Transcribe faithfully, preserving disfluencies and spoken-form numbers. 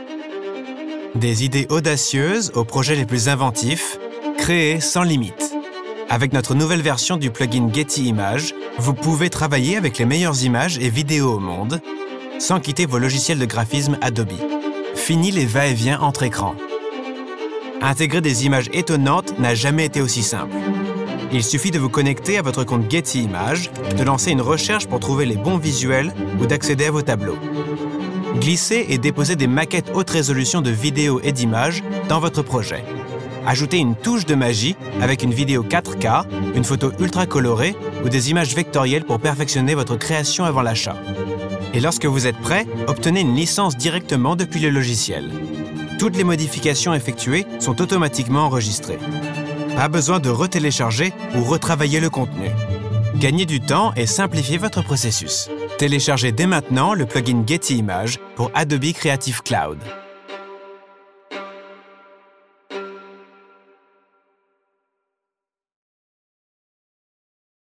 Des idées audacieuses aux projets les plus inventifs, créées sans limite. Avec notre nouvelle version du plugin Getty Images, vous pouvez travailler avec les meilleures images et vidéos au monde, sans quitter vos logiciels de graphisme Adobe. Fini les va-et-vient entre écrans. Intégrer des images étonnantes n'a jamais été aussi simple. Il suffit de vous connecter à votre compte Getty Images, de lancer une recherche pour trouver les bons visuels ou d'accéder à vos tableaux. Glissez et déposez des maquettes haute résolution de vidéos et d'images dans votre projet. Ajoutez une touche de magie avec une vidéo quatre K, une photo ultra colorée ou des images vectorielles pour perfectionner votre création avant l'achat. Et lorsque vous êtes prêt, obtenez une licence directement depuis le logiciel. Toutes les modifications effectuées sont automatiquement enregistrées. Pas besoin de retélécharger ou retravailler le contenu. Gagnez du temps et simplifiez votre processus. Téléchargez dès maintenant le plugin Getty Images pour Adobe Creative Cloud.